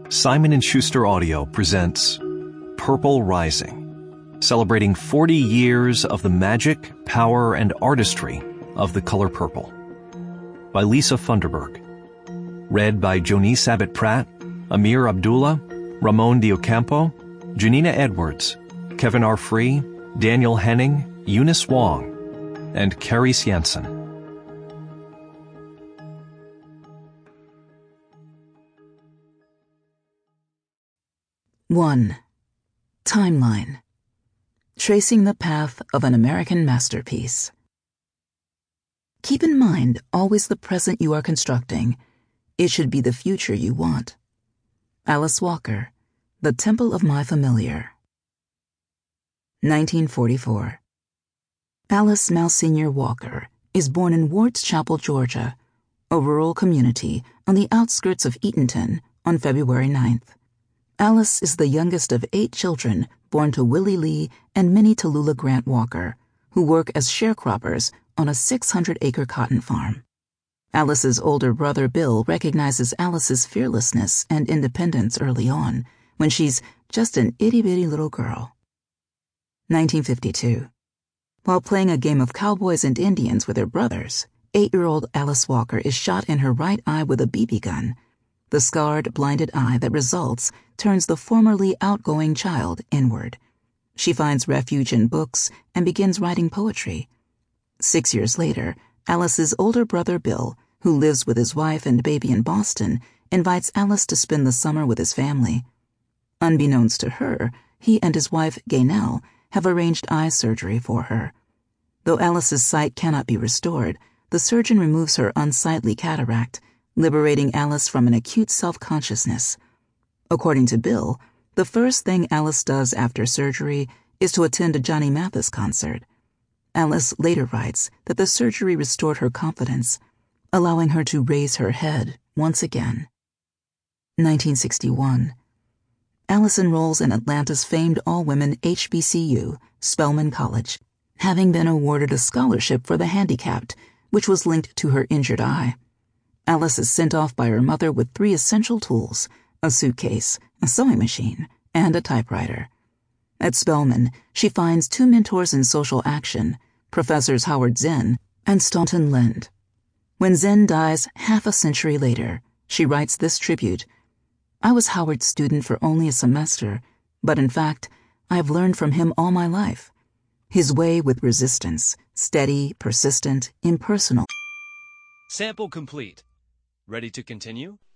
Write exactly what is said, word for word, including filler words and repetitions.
Simon and Schuster Audio presents Purple Rising, celebrating forty years of the magic, power, and artistry of the color purple. By Lisa Funderburg. Read by Jonice Abbott-Pratt, Amir Abdullah, Ramon Diocampo, Janina Edwards, Kevin R. Free, Daniel Henning, Eunice Wong, and Carrie Jansen. one. Timeline. Tracing the path of an American masterpiece. Keep in mind always the present you are constructing. It should be the future you want. Alice Walker, The Temple of My Familiar. nineteen forty-four. Alice Malsenior Walker is born in Wards Chapel, Georgia, a rural community on the outskirts of Eatonton, on February ninth. Alice is the youngest of eight children born to Willie Lee and Minnie Tallulah Grant Walker, who work as sharecroppers on a six hundred acre cotton farm. Alice's older brother Bill recognizes Alice's fearlessness and independence early on, when she's just an itty-bitty little girl. nineteen fifty-two. While playing a game of cowboys and Indians with her brothers, eight-year-old Alice Walker is shot in her right eye with a B B gun. The scarred, blinded eye that results turns the formerly outgoing child inward. She finds refuge in books and begins writing poetry. Six years later, Alice's older brother Bill, who lives with his wife and baby in Boston, invites Alice to spend the summer with his family. Unbeknownst to her, he and his wife, Gaynell, have arranged eye surgery for her. Though Alice's sight cannot be restored, the surgeon removes her unsightly cataract, liberating Alice from an acute self-consciousness. According to Bill, the first thing Alice does after surgery is to attend a Johnny Mathis concert. Alice later writes that the surgery restored her confidence, allowing her to raise her head once again. nineteen sixty-one. Alice enrolls in Atlanta's famed all-women H B C U, Spelman College, having been awarded a scholarship for the handicapped, which was linked to her injured eye. Alice is sent off by her mother with three essential tools: a suitcase, a sewing machine, and a typewriter. At Spelman, she finds two mentors in social action, Professors Howard Zinn and Staunton Lind. When Zinn dies half a century later, she writes this tribute: "I was Howard's student for only a semester, but in fact, I have learned from him all my life. His way with resistance, steady, persistent, impersonal." Sample complete. Ready to continue?